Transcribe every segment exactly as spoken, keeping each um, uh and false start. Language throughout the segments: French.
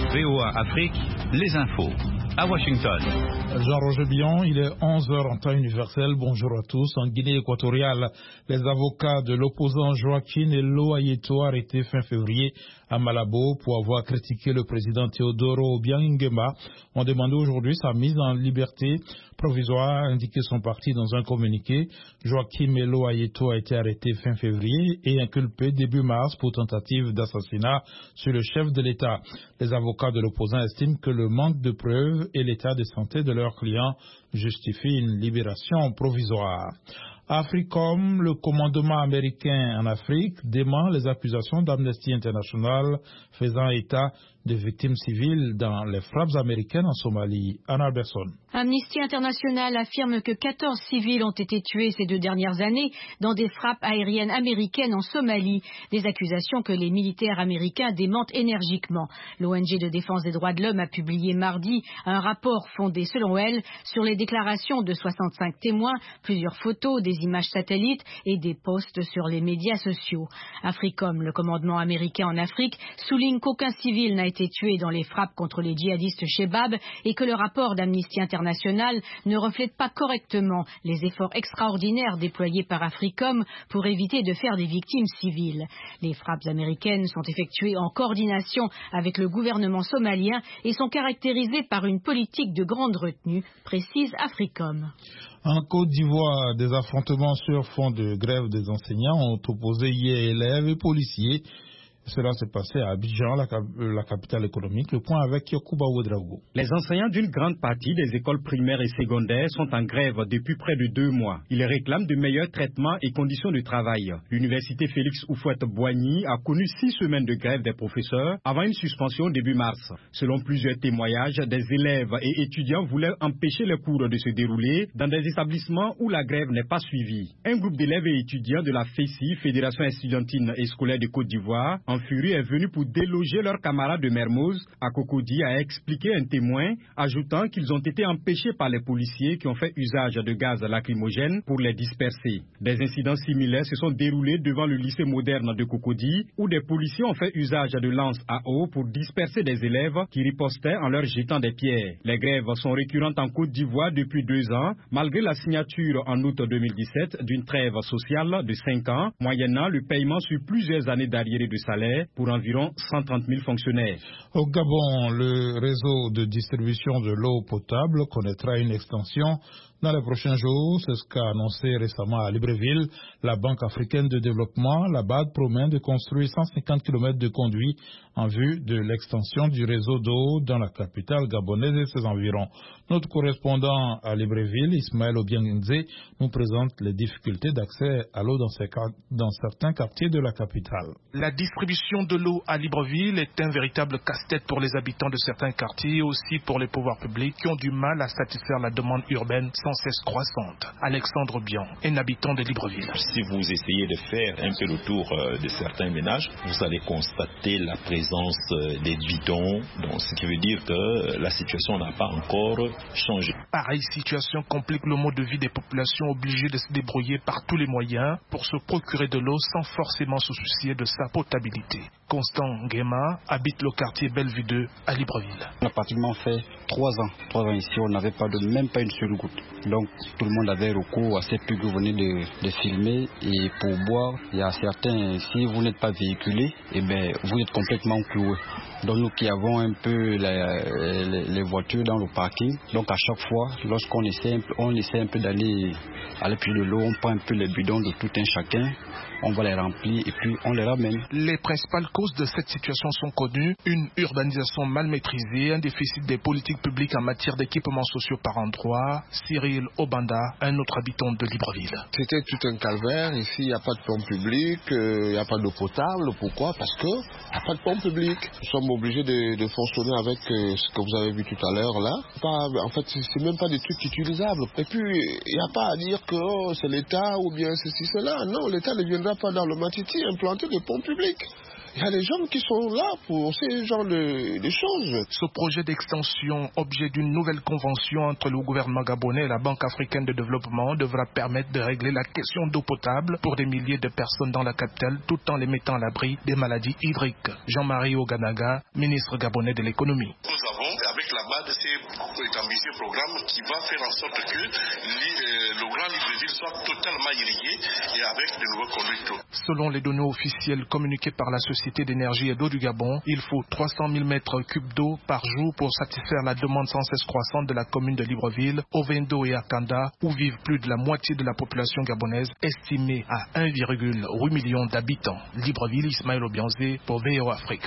V O A Afrique, les infos. À Washington. Jean-Roger Bion, il est onze heures en temps universel. Bonjour à tous. En Guinée équatoriale, les avocats de l'opposant Joaquin Elo Ayeto arrêtés fin février à Malabo pour avoir critiqué le président Teodoro Obiang Nguema ont demandé aujourd'hui sa mise en liberté provisoire, a indiqué son parti dans un communiqué. Joaquin Elo Ayeto a été arrêté fin février et inculpé début mars pour tentative d'assassinat sur le chef de l'État. Les avocats de l'opposant estiment que le manque de preuves et l'état de santé de leurs clients justifient une libération provisoire. Africom, le commandement américain en Afrique, dément les accusations d'Amnesty International faisant état de victimes civiles dans les frappes américaines en Somalie. Anna Alberson. Amnesty International affirme que quatorze civils ont été tués ces deux dernières années dans des frappes aériennes américaines en Somalie, des accusations que les militaires américains démentent énergiquement. L'O N G de défense des droits de l'homme a publié mardi un rapport fondé, selon elle, sur les déclarations de soixante-cinq témoins, plusieurs photos, des images satellites et des posts sur les médias sociaux. Africom, le commandement américain en Afrique, souligne qu'aucun civil n'a été tué dans les frappes contre les djihadistes Shebab et que le rapport d'Amnesty International ne reflète pas correctement les efforts extraordinaires déployés par Africom pour éviter de faire des victimes civiles. Les frappes américaines sont effectuées en coordination avec le gouvernement somalien et sont caractérisées par une politique de grande retenue, précise Africom. En Côte d'Ivoire, des affrontements sur fond de grève des enseignants ont opposé hier élèves et policiers. Cela s'est passé à Abidjan, la, cap la capitale économique. Le point avec Yokouba Ouedraogo. Les enseignants d'une grande partie des écoles primaires et secondaires sont en grève depuis près de deux mois. Ils réclament de meilleurs traitements et conditions de travail. L'université Félix Houphouët-Boigny a connu six semaines de grève des professeurs avant une suspension début mars. Selon plusieurs témoignages, des élèves et étudiants voulaient empêcher les cours de se dérouler dans des établissements où la grève n'est pas suivie. Un groupe d'élèves et étudiants de la F E S I, Fédération estudiantine et scolaire de Côte d'Ivoire, en furie est venu pour déloger leurs camarades de Mermoz à Cocody, a expliqué un témoin, ajoutant qu'ils ont été empêchés par les policiers qui ont fait usage de gaz lacrymogène pour les disperser. Des incidents similaires se sont déroulés devant le lycée moderne de Cocody, où des policiers ont fait usage de lances à eau pour disperser des élèves qui ripostaient en leur jetant des pierres. Les grèves sont récurrentes en Côte d'Ivoire depuis deux ans, malgré la signature en août deux mille dix-sept d'une trêve sociale de cinq ans, moyennant le paiement sur plusieurs années d'arriérés de salaire pour environ cent trente mille fonctionnaires. Au Gabon, le réseau de distribution de l'eau potable connaîtra une extension dans les prochains jours. C'est ce qu'a annoncé récemment à Libreville la Banque africaine de développement. La B A D promet de construire cent cinquante kilomètres de conduits en vue de l'extension du réseau d'eau dans la capitale gabonaise et ses environs. Notre correspondant à Libreville, Ismaël Obianginze, nous présente les difficultés d'accès à l'eau dans, dans certains quartiers de la capitale. La distribution de l'eau à Libreville est un véritable casse-tête pour les habitants de certains quartiers et aussi pour les pouvoirs publics qui ont du mal à satisfaire la demande urbaine sans cesse croissante. Alexandre Bion, un habitant de Libreville. Si vous essayez de faire un peu le tour de certains ménages, vous allez constater la présence des bidons, donc ce qui veut dire que la situation n'a pas encore changé. Pareille situation complique le mode de vie des populations obligées de se débrouiller par tous les moyens pour se procurer de l'eau sans forcément se soucier de sa potabilité. Constant Nguema habite le quartier Bellevue deux à Libreville. On a pratiquement fait trois ans. Trois ans ici, on n'avait pas de, même pas une seule goutte. Donc tout le monde avait recours à cette pluie que vous venez de, de filmer. Et pour boire, il y a certains, si vous n'êtes pas véhiculé, eh ben, vous êtes complètement cloué. Donc nous qui avons un peu les, les, les voitures dans le parking, donc à chaque fois, lorsqu'on essaie, on essaie un peu d'aller à l'appui de l'eau, on prend un peu les bidons de tout un chacun, on va les remplir et puis on les ramène. Les principales causes de cette situation sont connues: une urbanisation mal maîtrisée, un déficit des politiques publiques en matière d'équipements sociaux par endroit. Cyril Obanda, un autre habitant de Libreville. C'était tout un calvaire. Ici, il n'y a pas de pompe publique, il euh, n'y a pas d'eau potable. Pourquoi? Parce qu'il n'y a pas de pompe publique. Nous sommes obligés de, de fonctionner avec euh, ce que vous avez vu tout à l'heure là. Pas, en fait, c'est même pas des trucs utilisables. Et puis, il n'y a pas à dire que oh, c'est l'État ou bien ceci, cela. Non, l'État ne viendra pas dans le Matiti implanter des pompes publiques. Il y a des jeunes qui sont là pour ces genres de, de choses. Ce projet d'extension, objet d'une nouvelle convention entre le gouvernement gabonais et la Banque africaine de développement, devra permettre de régler la question d'eau potable pour des milliers de personnes dans la capitale, tout en les mettant à l'abri des maladies hydriques. Jean-Marie Oganaga, ministre gabonais de l'économie. Nous avons, avec la base de ces ambitieux programmes, qui va faire en sorte que le Grand Libreville soit totalement irrigué et avec de nouveaux conducteurs. Selon les données officielles communiquées par la Société d'énergie et d'eau du Gabon, il faut trois cent mille mètres cubes d'eau par jour pour satisfaire la demande sans cesse croissante de la commune de Libreville, Ovendo et Akanda, où vivent plus de la moitié de la population gabonaise, estimée à un virgule huit million d'habitants. Libreville, Ismaël Obianzé pour V O Afrique.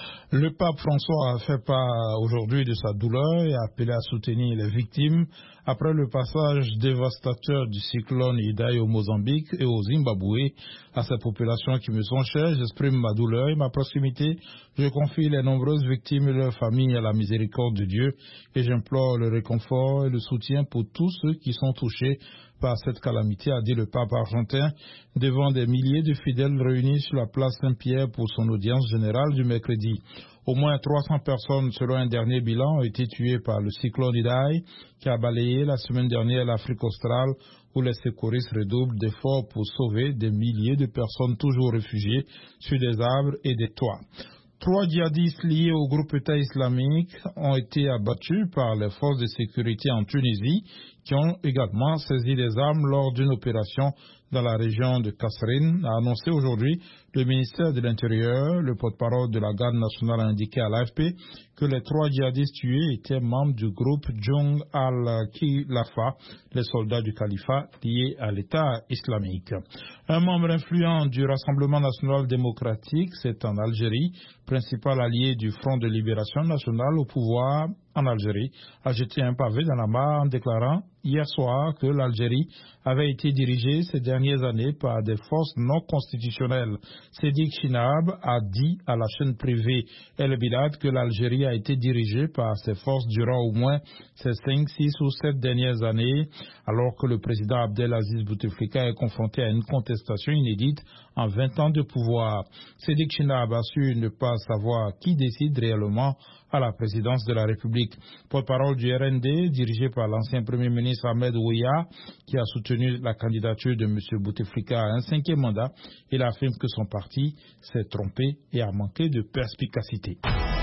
Le pape François a fait part aujourd'hui de sa douleur et a appelé à soutenir les victimes après le passage dévastateur du cyclone Idai au Mozambique et au Zimbabwe. À ces populations qui me sont chères, j'exprime ma douleur et ma proximité. Je confie les nombreuses victimes et leurs familles à la miséricorde de Dieu et j'implore le réconfort et le soutien pour tous ceux qui sont touchés par cette calamité, a dit le pape argentin devant des milliers de fidèles réunis sur la place Saint-Pierre pour son audience générale du mercredi. Au moins trois cents personnes, selon un dernier bilan, ont été tuées par le cyclone Idai qui a balayé la semaine dernière l'Afrique australe, où les secouristes redoublent d'efforts pour sauver des milliers de personnes toujours réfugiées sur des arbres et des toits. Trois djihadistes liés au groupe État islamique ont été abattus par les forces de sécurité en Tunisie, qui ont également saisi des armes lors d'une opération dans la région de Kasserine, a annoncé aujourd'hui le ministère de l'Intérieur. Le porte-parole de la garde nationale a indiqué à l'A F P que les trois djihadistes tués étaient membres du groupe Jung al-Khilafa, les soldats du califat liés à l'État islamique. Un membre influent du Rassemblement national démocratique, c'est en Algérie, principal allié du Front de libération nationale au pouvoir en Algérie, a jeté un pavé dans la mare en déclarant hier soir que l'Algérie avait été dirigée ces dernières années par des forces non constitutionnelles. Sédik Chinab a dit à la chaîne privée El Bilad que l'Algérie a été dirigée par ces forces durant au moins ces cinq, six ou sept dernières années, alors que le président Abdelaziz Bouteflika est confronté à une contestation inédite en vingt ans de pouvoir. Sédik Chinab a su ne pas savoir qui décide réellement à la présidence de la République. Porte-parole du R N D, dirigé par l'ancien Premier ministre Ahmed Ouya, qui a soutenu la candidature de M. Bouteflika à un cinquième mandat, il affirme que son parti s'est trompé et a manqué de perspicacité.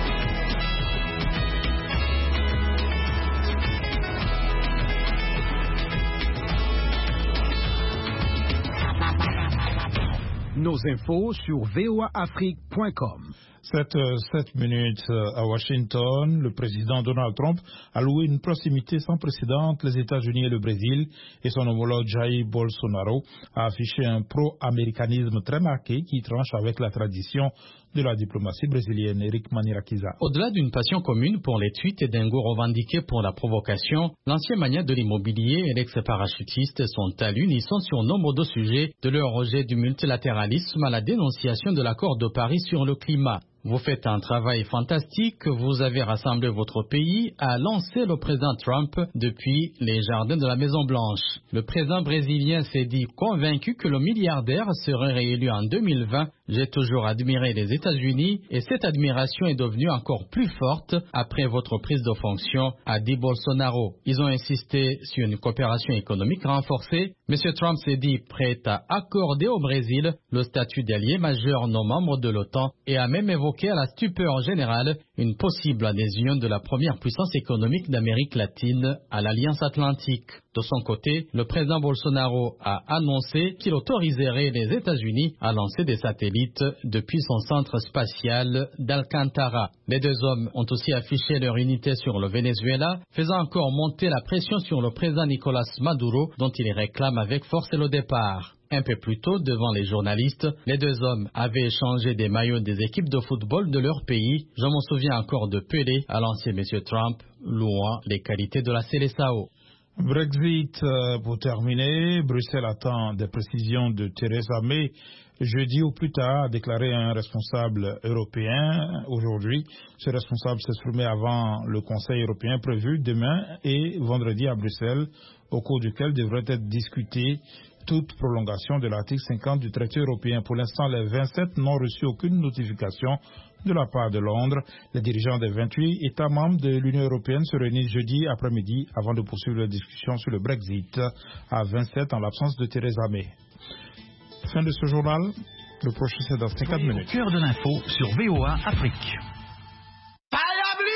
Nos infos sur v o a afrique point com. Sept minutes à Washington, le président Donald Trump a loué une proximité sans précédent entre les États-Unis et le Brésil, et son homologue Jair Bolsonaro a affiché un pro-américanisme très marqué qui tranche avec la tradition de la diplomatie brésilienne. Eric Manirakiza. Au-delà d'une passion commune pour les tweets et d'un goût revendiqué pour la provocation, l'ancien magnat de l'immobilier et l'ex-parachutiste sont à l'unisson sur nombre de sujets, de leur rejet du multilatéralisme à la dénonciation de l'accord de Paris sur le climat. Vous faites un travail fantastique, vous avez rassemblé votre pays, a lancé le président Trump depuis les jardins de la Maison-Blanche. Le président brésilien s'est dit convaincu que le milliardaire serait réélu en deux mille vingt. J'ai toujours admiré les États-Unis et cette admiration est devenue encore plus forte après votre prise de fonction, a dit Bolsonaro. Ils ont insisté sur une coopération économique renforcée. M. Trump s'est dit prêt à accorder au Brésil le statut d'allié majeur non membre de l'OTAN et a même évoqué à la stupeur générale une possible adhésion de la première puissance économique d'Amérique latine à l'Alliance Atlantique. De son côté, le président Bolsonaro a annoncé qu'il autoriserait les États-Unis à lancer des satellites depuis son centre spatial d'Alcantara. Les deux hommes ont aussi affiché leur unité sur le Venezuela, faisant encore monter la pression sur le président Nicolás Maduro, dont il réclame avec force le départ. Un peu plus tôt, devant les journalistes, les deux hommes avaient échangé des maillots des équipes de football de leur pays. Je m'en souviens encore de Pelé, à l'ancien M. Trump, louant les qualités de la Seleção. Brexit, euh, pour terminer, Bruxelles attend des précisions de Theresa May. Jeudi ou plus tard, a déclaré un responsable européen aujourd'hui. Ce responsable s'exprimait avant le Conseil européen prévu demain et vendredi à Bruxelles, au cours duquel devrait être discuté toute prolongation de l'article cinquante du traité européen. Pour l'instant, les vingt-sept n'ont reçu aucune notification de la part de Londres. Les dirigeants des vingt-huit États membres de l'Union européenne se réunissent jeudi après-midi avant de poursuivre la discussion sur le Brexit à vingt-sept en l'absence de Theresa May. Fin de ce journal. Le prochain c'est dans cinquante minutes. Cœur de l'info sur V O A Afrique.